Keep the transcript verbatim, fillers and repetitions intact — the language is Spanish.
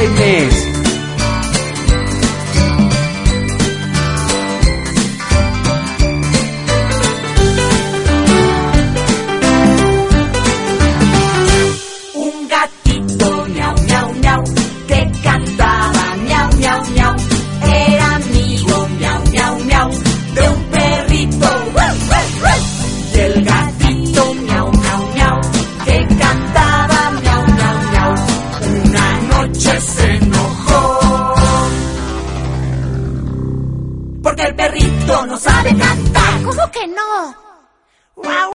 Laura Inés. Un gatito miau miau miau que cantaba miau miau miau, era amigo miau miau miau de un perrito. Y el gatito miau miau miau que cantaba miau miau miau, una noche se enojó porque el perrito no sabe cantar. ¿Cómo que no?